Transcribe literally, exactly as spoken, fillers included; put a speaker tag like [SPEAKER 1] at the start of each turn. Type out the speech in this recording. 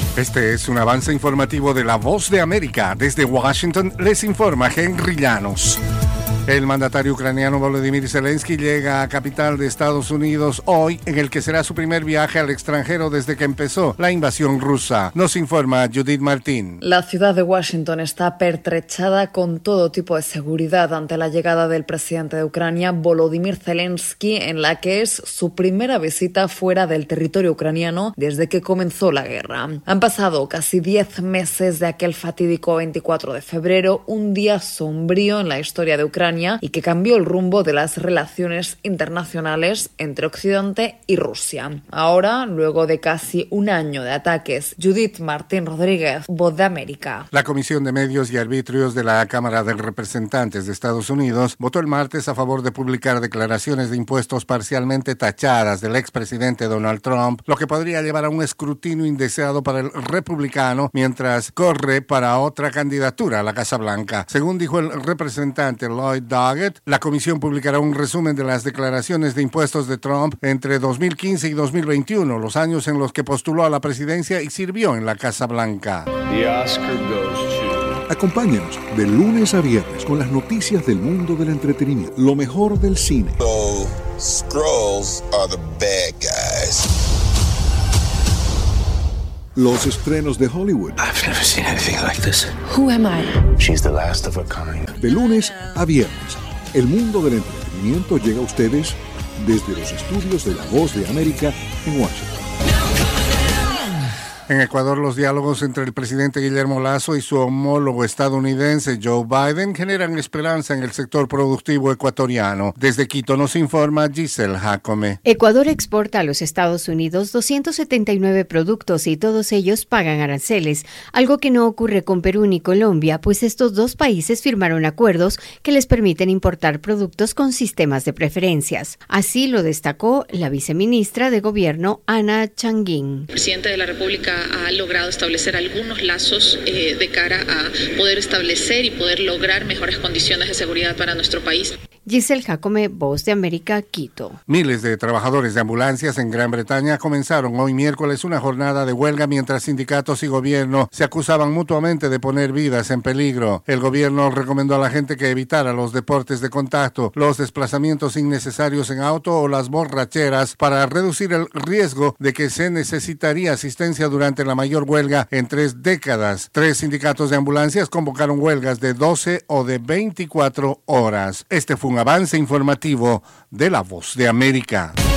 [SPEAKER 1] Este es un avance informativo de La Voz de América. Desde Washington les informa Henry Llanos. El mandatario ucraniano Volodymyr Zelensky llega a capital de Estados Unidos hoy, en el que será su primer viaje al extranjero desde que empezó la invasión rusa. Nos informa Judith Martín.
[SPEAKER 2] La ciudad de Washington está pertrechada con todo tipo de seguridad ante la llegada del presidente de Ucrania, Volodymyr Zelensky, en la que es su primera visita fuera del territorio ucraniano desde que comenzó la guerra. Han pasado casi diez meses de aquel fatídico veinticuatro de febrero, un día sombrío en la historia de Ucrania y que cambió el rumbo de las relaciones internacionales entre Occidente y Rusia. Ahora, luego de casi un año de ataques, Judith Martín Rodríguez, Voz de América.
[SPEAKER 1] La Comisión de Medios y Arbitrios de la Cámara de Representantes de Estados Unidos votó el martes a favor de publicar declaraciones de impuestos parcialmente tachadas del expresidente Donald Trump, lo que podría llevar a un escrutinio indeseado para el republicano mientras corre para otra candidatura a la Casa Blanca. Según dijo el representante Lloyd Doggett, la comisión publicará un resumen de las declaraciones de impuestos de Trump entre dos mil quince y dos mil veintiuno, los años en los que postuló a la presidencia y sirvió en la Casa Blanca.
[SPEAKER 3] The Oscar goes to...
[SPEAKER 4] Acompáñanos de lunes a viernes con las noticias del mundo del entretenimiento, lo mejor del cine.
[SPEAKER 5] So, Skrulls are the bad guys.
[SPEAKER 4] Los estrenos de Hollywood.
[SPEAKER 6] I've never seen anything like this.
[SPEAKER 7] Who am I?
[SPEAKER 6] She's the last of a kind.
[SPEAKER 4] De lunes a viernes, el mundo del entretenimiento llega a ustedes desde los estudios de La Voz de América en Washington.
[SPEAKER 1] En Ecuador, los diálogos entre el presidente Guillermo Lasso y su homólogo estadounidense Joe Biden generan esperanza en el sector productivo ecuatoriano. Desde Quito nos informa Giselle Jacome.
[SPEAKER 8] Ecuador exporta a los Estados Unidos doscientos setenta y nueve productos y todos ellos pagan aranceles, algo que no ocurre con Perú ni Colombia, pues estos dos países firmaron acuerdos que les permiten importar productos con sistemas de preferencias. Así lo destacó la viceministra de Gobierno, Ana Changuín.
[SPEAKER 9] El presidente de la República ha logrado establecer algunos lazos eh, de cara a poder establecer y poder lograr mejores condiciones de seguridad para nuestro país.
[SPEAKER 8] Giselle Jacome, Voz de América, Quito.
[SPEAKER 1] Miles de trabajadores de ambulancias en Gran Bretaña comenzaron hoy miércoles una jornada de huelga mientras sindicatos y gobierno se acusaban mutuamente de poner vidas en peligro. El gobierno recomendó a la gente que evitara los deportes de contacto, los desplazamientos innecesarios en auto o las borracheras para reducir el riesgo de que se necesitaría asistencia durante la mayor huelga en tres décadas. Tres sindicatos de ambulancias convocaron huelgas de doce o de veinticuatro horas. Este fue un avance informativo de La Voz de América.